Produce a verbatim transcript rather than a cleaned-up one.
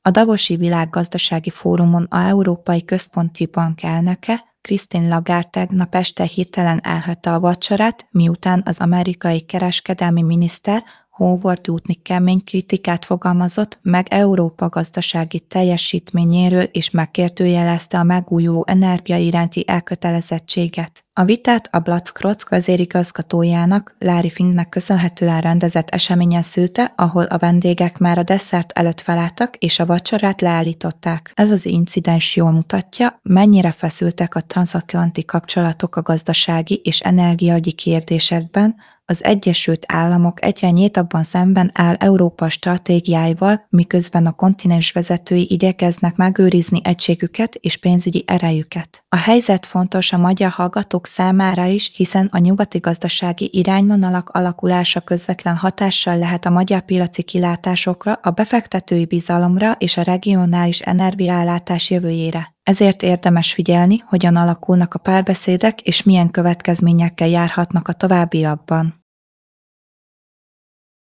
A Davosi Világgazdasági Fórumon a Európai Központi Bank elnöke, Christine Lagarde tegnap este hirtelen elhagyta a vacsorát, miután az amerikai kereskedelmi miniszter Howard Lutnick kemény kritikát fogalmazott meg Európa gazdasági teljesítményéről és megkérdőjelezte a megújuló energia iránti elkötelezettséget. A vitát a Blackrock vezérigazgatójának, Larry Finknek köszönhetően rendezett eseményen szülte, ahol a vendégek már a desszert előtt felálltak és a vacsorát leállították. Ez az incidens jól mutatja, mennyire feszültek a transatlanti kapcsolatok a gazdasági és energiaügyi kérdésekben. Az Egyesült Államok egyre nyíltabban szemben áll Európa stratégiáival, miközben a kontinens vezetői igyekeznek megőrizni egységüket és pénzügyi erejüket. A helyzet fontos a magyar hallgatók számára is, hiszen a nyugati gazdasági irányvonalak alakulása közvetlen hatással lehet a magyar piaci kilátásokra, a befektetői bizalomra és a regionális energiaellátás jövőjére. Ezért érdemes figyelni, hogyan alakulnak a párbeszédek és milyen következményekkel járhatnak a továbbiakban.